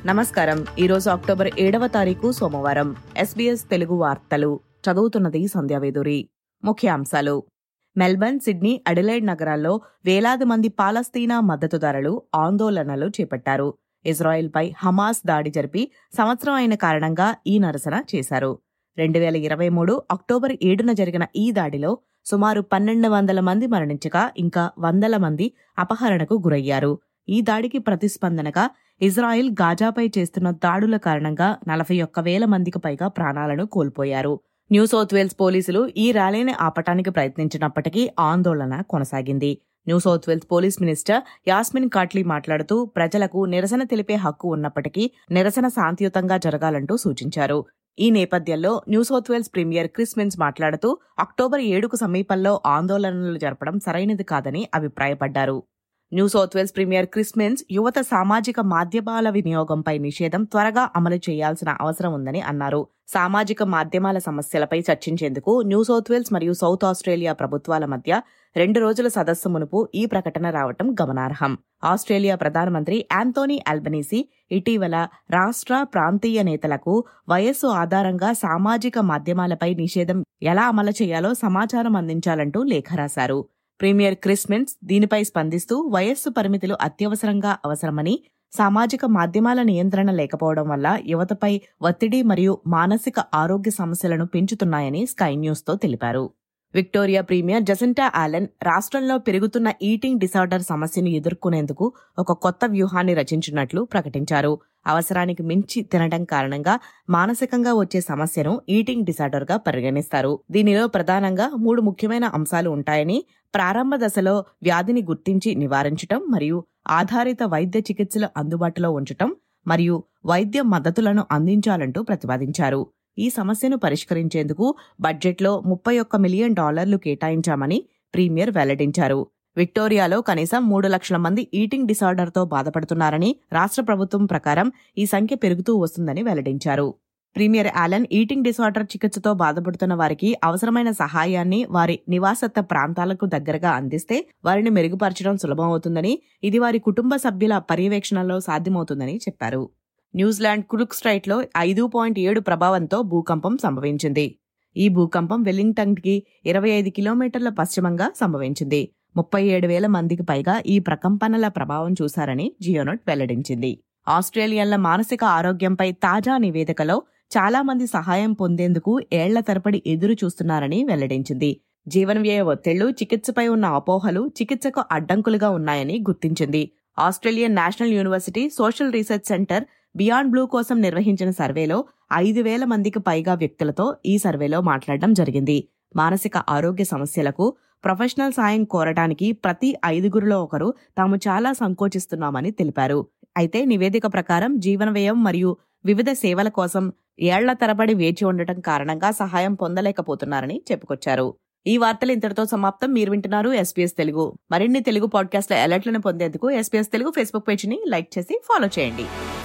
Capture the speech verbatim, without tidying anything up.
నమస్కారం. ఈరోజు అక్టోబర్ ఏడవ తారీఖు సోమవారం. ఎస్బీఎస్ తెలుగు వార్తలు చదువుతున్నది సంధ్యావేదూరి. ముఖ్యాంశాలు: మెల్బర్న్, సిడ్నీ, అడిలైడ్ నగరాల్లో వేలాది మంది పాలస్తీనా మద్దతుదారులు ఆందోళనలు చేపట్టారు. ఇజ్రాయెల్పై హమాస్ దాడి జరిపి సంవత్సరం అయిన కారణంగా ఈ నిరసన చేశారు. రెండు వేల ఇరవై మూడు అక్టోబర్ ఏడున జరిగిన ఈ దాడిలో సుమారు పన్నెండు వందల మంది మరణించగా ఇంకా వందల మంది అపహరణకు గురయ్యారు. ఈ దాడికి ప్రతిస్పందనగా ఇజ్రాయెల్ గాజాపై చేస్తున్న దాడుల కారణంగా నలభై ఒక్క వేల మందికి పైగా ప్రాణాలను కోల్పోయారు. న్యూ సౌత్ వేల్స్ పోలీసులు ఈ ర్యాలీని ఆపటానికి ప్రయత్నించినప్పటికీ ఆందోళన కొనసాగింది. New South Wales police minister Yasmin Catley మాట్లాడుతూ ప్రజలకు నిరసన తెలిపే హక్కు ఉన్నప్పటికీ నిరసన శాంతియుతంగా జరగాలంటూ సూచించారు. ఈ నేపథ్యంలో New South Wales premier Chris Minns మాట్లాడుతూ అక్టోబర్ ఏడుకు సమీపంలో ఆందోళనలు జరపడం సరైనది కాదని అభిప్రాయపడ్డారు. New South Wales premier Chris Minns యువత సామాజిక మాధ్యమాల వినియోగంపై నిషేధం త్వరగా అమలు చేయాల్సిన అవసరం ఉందని అన్నారు. సామాజిక మాధ్యమాల సమస్యలపై చర్చించేందుకు న్యూ సౌత్ వేల్స్ మరియు సౌత్ ఆస్ట్రేలియా ప్రభుత్వాల మధ్య రెండు రోజుల సదస్సు మునుపు ఈ ప్రకటన రావటం గమనార్హం. ఆస్ట్రేలియా ప్రధానమంత్రి యాంథోనీ అల్బనీసీ ఇటీవల రాష్ట్ర, ప్రాంతీయ నేతలకు వయస్సు ఆధారంగా సామాజిక మాధ్యమాలపై నిషేధం ఎలా అమలు చేయాలో సమాచారం అందించాలంటూ లేఖ రాశారు. ప్రీమియర్ క్రిస్ మిన్స్ దీనిపై స్పందిస్తూ వయస్సు పరిమితులు అత్యవసరంగా అవసరమని, సామాజిక మాధ్యమాల నియంత్రణ లేకపోవడం వల్ల యువతపై ఒత్తిడి మరియు మానసిక ఆరోగ్య సమస్యలను పెంచుతున్నాయని స్కై న్యూస్తో తెలిపారు. విక్టోరియా ప్రీమియర్ జసింటా ఆలెన్ రాష్ట్రంలో పెరుగుతున్న ఈటింగ్ డిసార్డర్ సమస్యను ఎదుర్కొనేందుకు ఒక కొత్త వ్యూహాన్ని రచించినట్లు ప్రకటించారు. అవసరానికి మించి తినడం కారణంగా మానసికంగా వచ్చే సమస్యను ఈటింగ్ డిసార్డర్ గా పరిగణిస్తారు. దీనిలో ప్రధానంగా మూడు ముఖ్యమైన అంశాలు ఉంటాయని, ప్రారంభ దశలో వ్యాధిని గుర్తించి నివారించటం మరియు ఆధారిత వైద్య చికిత్సలు అందుబాటులో ఉంచటం మరియు వైద్య మద్దతులను అందించాలంటూ ప్రతిపాదించారు. ఈ సమస్యను పరిష్కరించేందుకు బడ్జెట్లో ముప్పై ఒక్క మిలియన్ డాలర్లు కేటాయించామని ప్రీమియర్ వెల్లడించారు. విక్టోరియాలో కనీసం మూడు లక్షల మంది ఈటింగ్ డిసార్డర్తో బాధపడుతున్నారని, రాష్ట్ర ప్రభుత్వం ప్రకారం ఈ సంఖ్య పెరుగుతూ వస్తుందని వెల్లడించారు. ప్రీమియర్ ఆలెన్ ఈటింగ్ డిసార్డర్ చికిత్సతో బాధపడుతున్న వారికి అవసరమైన సహాయాన్ని వారి నివాసత్వ ప్రాంతాలకు దగ్గరగా అందిస్తే వారిని మెరుగుపరచడం సులభమవుతుందని, ఇది వారి కుటుంబ సభ్యుల పర్యవేక్షణలో సాధ్యమవుతుందని చెప్పారు. న్యూజిలాండ్ కురుక్ స్ట్రైట్లో ఐదు పాయింట్ ఏడు ప్రభావంతో భూకంపం సంభవించింది. ఈ భూకంపం వెల్లింగ్టన్కి ఇరవై ఐదు కిలోమీటర్ల పశ్చిమంగా సంభవించింది. ముప్పై ఏడు వేల మందికి పైగా ఈ ప్రకంపనల ప్రభావం చూశారని జియోనట్ వెల్లడించింది. ఆస్ట్రేలియన్ల మానసిక ఆరోగ్యంపై తాజా నివేదికలో చాలా మంది సహాయం పొందేందుకు ఏళ్ల తరబడి ఎదురు చూస్తున్నారని వెల్లడించింది. జీవన వ్యయ ఒత్తిళ్లు, చికిత్సపై ఉన్న అపోహలు చికిత్సకు అడ్డంకులుగా ఉన్నాయని గుర్తించింది. Australian National University Social Research Centre Beyond Blue కోసం నిర్వహించిన సర్వేలో ఐదు వేల మందికి పైగా వ్యక్తులతో ఈ సర్వేలో మాట్లాడడం జరిగింది. మానసిక ఆరోగ్య సమస్యలకు ప్రొఫెషనల్ సాయం కోరటానికి ప్రతి ఐదుగురిలో ఒకరు తాము చాలా సంకోచిస్తున్నామని తెలిపారు. అయితే నివేదిక ప్రకారం జీవన వ్యయం మరియు వివిధ సేవల కోసం ఏళ్ల తరబడి వేచి ఉండటం కారణంగా సహాయం పొందలేకపోతున్నారని చెప్పుకొచ్చారు. ఈ వార్తలు ఇంతటితో సమాప్తం. మీరు వింటున్నారు ఎస్బీఎస్ తెలుగు. మరిన్ని తెలుగు పాడ్కాస్ట్ల అలర్ట్లను పొందేందుకు ఎస్బీఎస్ తెలుగు ఫేస్బుక్ పేజీని లైక్ చేసి ఫాలో చేయండి.